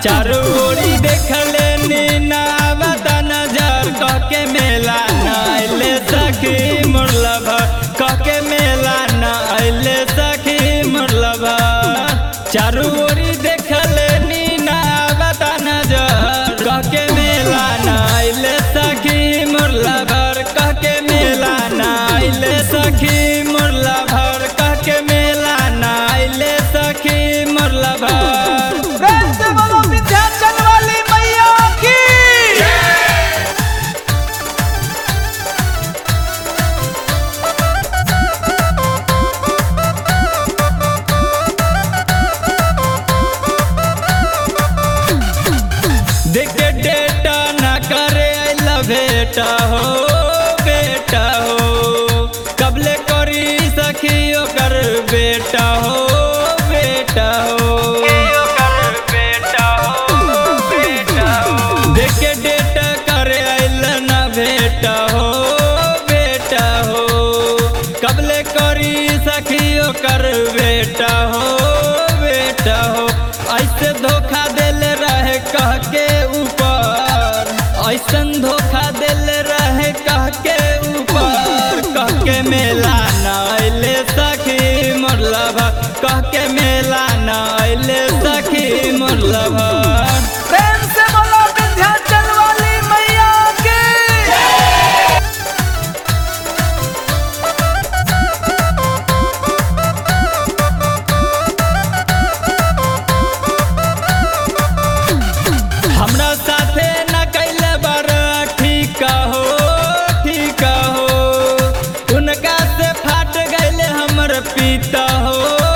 चारू ओरी देखले नीना बता नजर कहके मेला न अइले सखी मुरलभा कहके मेला न अइले सखी मुरलभा चारू ओरी देखले नीना बता नजर कहके मेला न अइले सखी मुरलभर कहके मेला न अइले सखी मुरलभर कहके मेला न अइले सखी मुरलभर। देखे डेटा न करे अइला बेटा हो कबले करी सखी ओकर बेटा हो देखे डेटा करे अइला न बेटा हो कबले करी सखी ओकर बेटा हो ऐसे धोखा दिल रहे कह के ऊपर ऐसन धोखा दिल रहे कह के ऊपर कह के मेला न अइले सखी मुरलभा कह के मेला न अइले सखी मुरलभा। प्रेम से बोलो विंध्याचल वाली मैया की। हमरा साथे न कैले बर ठीक हो उनका से फाट गइले हमर पीता हो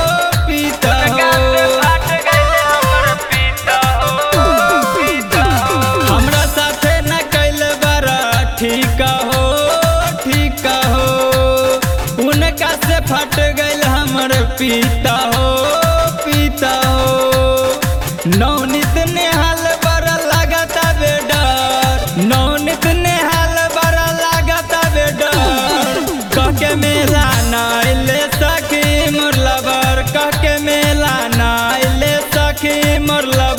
हमरा साथे न कैले बर ठीक हो उनका से फाट गइल हमर पीता हो नौनित नेहाल बड़ा लागता बेडर नौनित नेहाल बड़ा लागता बेडर कहके मेला न अइले सखी मुरलभर कहके मेला न अइले सखी मुरलभर।